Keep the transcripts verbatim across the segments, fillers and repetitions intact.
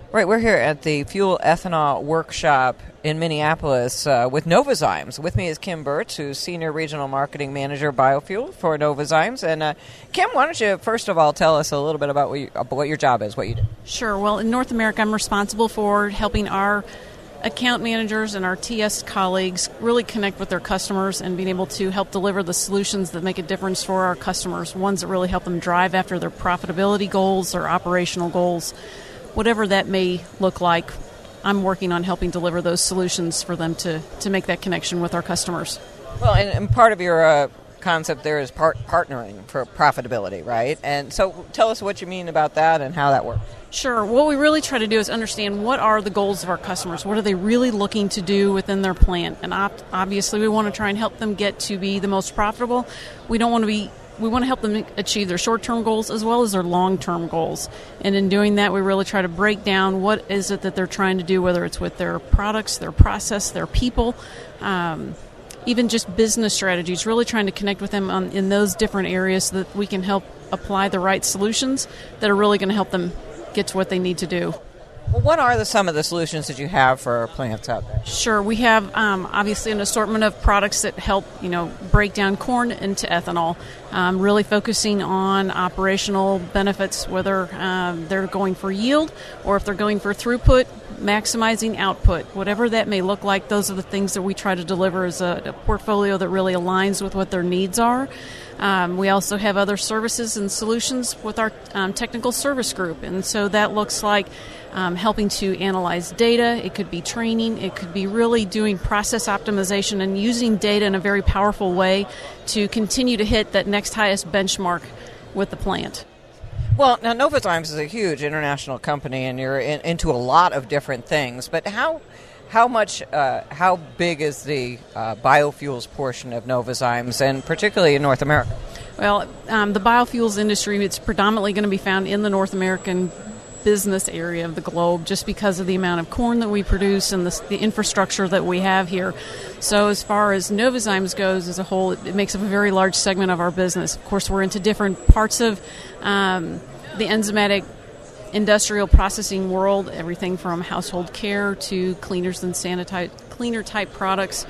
Right, we're here at the Fuel Ethanol Workshop in Minneapolis uh, with Novozymes. With me is Kim Burtz, who's Senior Regional Marketing Manager Biofuel for Novozymes. And uh, Kim, why don't you first of all tell us a little bit about what, you, about what your job is, what you do? Sure. Well, in North America, I'm responsible for helping our account managers and our T S colleagues really connect with their customers and being able to help deliver the solutions that make a difference for our customers, ones that really help them drive after their profitability goals or operational goals. Whatever that may look like, I'm working on helping deliver those solutions for them to, to make that connection with our customers. Well, and, and part of your uh, concept there is part partnering for profitability, right? And so tell us what you mean about that and how that works. Sure. What we really try to do is understand what are the goals of our customers. What are they really looking to do within their plant? And op- obviously we want to try and help them get to be the most profitable. We don't want to be We want to help them achieve their short-term goals as well as their long-term goals. And in doing that, we really try to break down what is it that they're trying to do, whether it's with their products, their process, their people, um, even just business strategies, really trying to connect with them on, in those different areas so that we can help apply the right solutions that are really going to help them get to what they need to do. Well, what are the, some of the solutions that you have for plants out there? Sure. We have um, obviously an assortment of products that help, you know, break down corn into ethanol, um, really focusing on operational benefits, whether um, they're going for yield or if they're going for throughput, maximizing output. Whatever that may look like, those are the things that we try to deliver as a, a portfolio that really aligns with what their needs are. Um, we also have other services and solutions with our um, technical service group, and so that looks like um, helping to analyze data. It could be training. It could be really doing process optimization and using data in a very powerful way to continue to hit that next highest benchmark with the plant. Well, now Novozymes is a huge international company, and you're in, into a lot of different things. But how how much, uh, how big is the uh, biofuels portion of Novozymes, and particularly in North America? Well, um, the biofuels industry, it's predominantly going to be found in the North American business area of the globe, just because of the amount of corn that we produce and the, the infrastructure that we have here. So as far as Novozymes goes as a whole, it, it makes up a very large segment of our business. Of course, we're into different parts of um, the enzymatic industrial processing world, everything from household care to cleaners and sanitize, cleaner type products,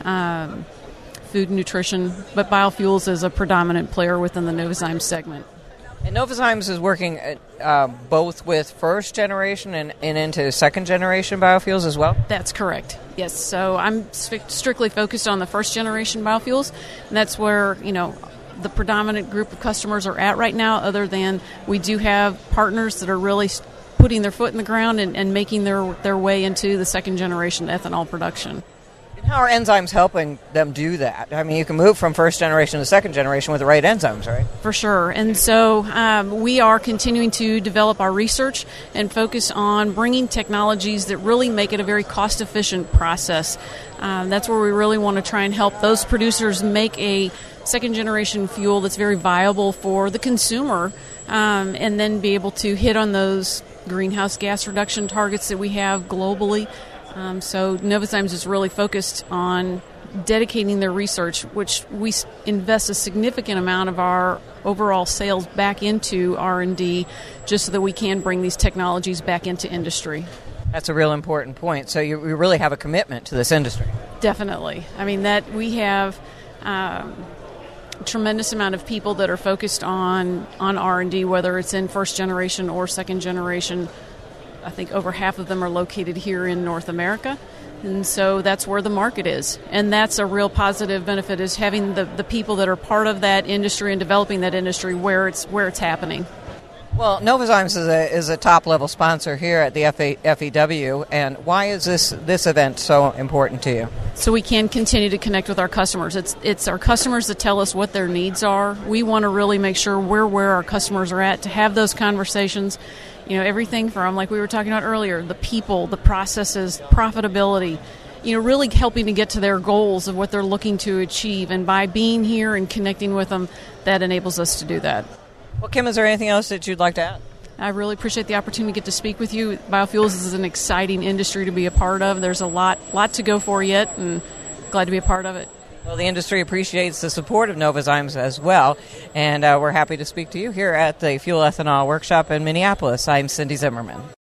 um, food and nutrition, but biofuels is a predominant player within the Novozymes segment. And Novozymes is working uh, both with first generation and, and into second generation biofuels as well? That's correct. Yes. So I'm st- strictly focused on the first generation biofuels, and that's where, you know, the predominant group of customers are at right now, other than we do have partners that are really putting their foot in the ground and, and making their, their way into the second generation ethanol production. And how are enzymes helping them do that? I mean, you can move from first generation to second generation with the right enzymes, right? For sure. And so um, we are continuing to develop our research and focus on bringing technologies that really make it a very cost-efficient process. Um, that's where we really want to try and help those producers make a second-generation fuel that's very viable for the consumer, um, and then be able to hit on those greenhouse gas reduction targets that we have globally. Um, so Novozymes is really focused on dedicating their research, which we invest a significant amount of our overall sales back into R and D, just so that we can bring these technologies back into industry. That's a real important point. So you, you really have a commitment to this industry. Definitely. I mean, that we have um, a tremendous amount of people that are focused on, on R and D, whether it's in first generation or second generation. I think over half of them are located here in North America, and so that's where the market is. And that's a real positive benefit, is having the, the people that are part of that industry and developing that industry where it's where it's happening. Well, Novozymes is a is a top level sponsor here at the F A, F E W, and why is this this event so important to you? So we can continue to connect with our customers. It's it's our customers that tell us what their needs are. We want to really make sure we're where our customers are at to have those conversations. You know, everything from, like we were talking about earlier, the people, the processes, profitability, you know, really helping to get to their goals of what they're looking to achieve. And by being here and connecting with them, that enables us to do that. Well, Kim, is there anything else that you'd like to add? I really appreciate the opportunity to get to speak with you. Biofuels is an exciting industry to be a part of. There's a lot, lot to go for yet, and glad to be a part of it. Well, the industry appreciates the support of Novozymes as well, and uh, we're happy to speak to you here at the Fuel Ethanol Workshop in Minneapolis. I'm Cindy Zimmerman.